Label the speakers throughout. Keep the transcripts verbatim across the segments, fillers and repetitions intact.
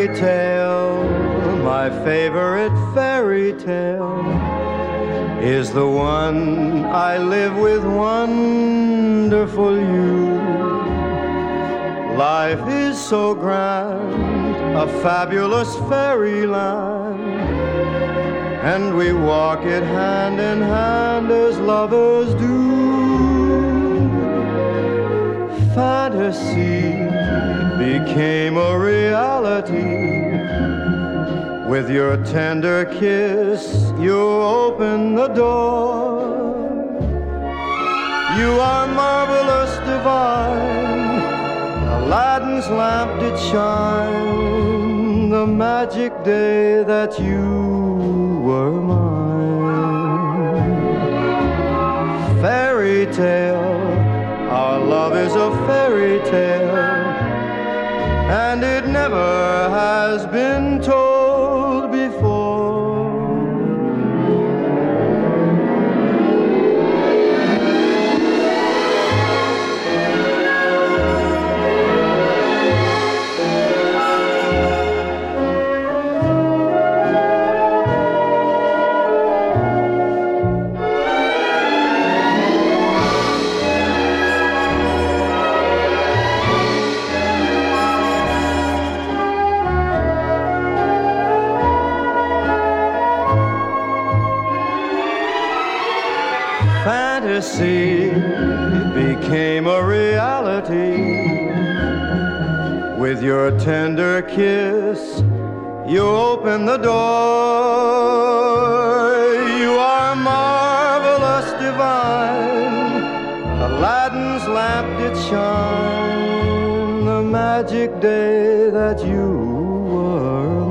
Speaker 1: fairy tale, my favorite fairy tale, is the one I live with wonderful you. Life is so grand, a fabulous fairyland, and we walk it hand in hand as lovers do. Fantasy became a reality. With your tender kiss, you open the door. You are marvelous, divine. Aladdin's lamp did shine the magic day that you were mine. Fairy tale, our love is a fairy tale, and it never has been told before. Fantasy became a reality. With your tender kiss, you open the door. You are marvelous, divine. Aladdin's lamp did shine the magic day that you were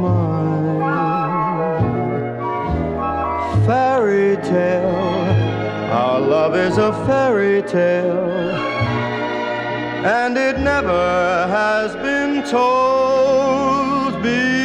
Speaker 1: mine. Fairy tale, our love is a fairy tale, and it never has been told before.